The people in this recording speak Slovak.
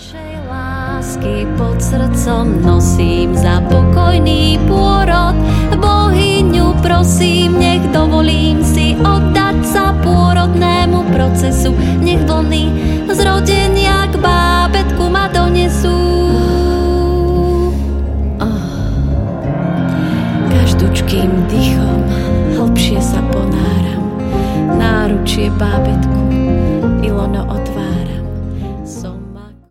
Lásky pod srdcom nosím za pokojný pôrod. Bohyňu prosím, nech dovolím si oddať sa pôrodnému procesu. Nech vlny z rodenia k bábätku ma donesú. Každúčkým dychom hlbšie sa ponáram. Náručie bábätku Ilono otváram.